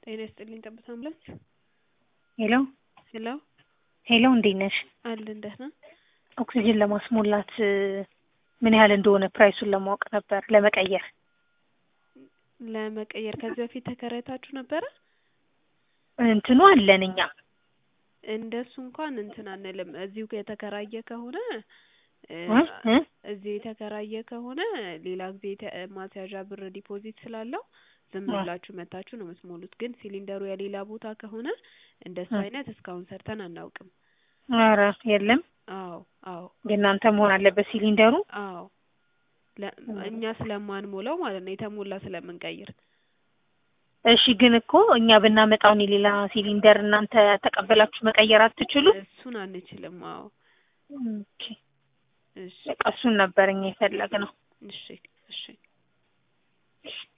ጤና ይስጥልኝ ጠብታ አምቡላንስ። ሄሎ ሄሎ ሄሎ፣ እንዴት ነሽ? አለን ደህና። ኦክሲጅን ለማስሞላት ምን ያህል እንደሆነ ፕራይሱን ለማወቅ ነበር፣ ለመቀየር ከዚህ በፊት ተከራይታችሁ ነበረ? እንትኑ አለን እኛ። እንደሱ እንኳን እንትን አንልም። እዚሁ የተከራየ ከሆነ እዚህ የተከራየ ከሆነ ሌላ ጊዜ ማስያዣ ብር ዲፖዚት ስላለው ዝም ብላችሁ መታችሁ ነው የምትሞሉት። ግን ሲሊንደሩ የሌላ ቦታ ከሆነ እንደሱ አይነት እስካሁን ሰርተን አናውቅም። ኧረ የለም። አዎ የእናንተ መሆን አለበት ሲሊንደሩ። አዎ እኛ ስለማንሞላው ማለት ነው፣ የተሞላ ስለምንቀይር። እሺ፣ ግን እኮ እኛ ብናመጣው ሌላ ሲሊንደር እናንተ ተቀበላችሁ መቀየር አትችሉም? እሱን አንችልም። አዎ ኦኬ። እሺ በቃ እሱን ነበር እኛ የፈለግነው። እሺ እሺ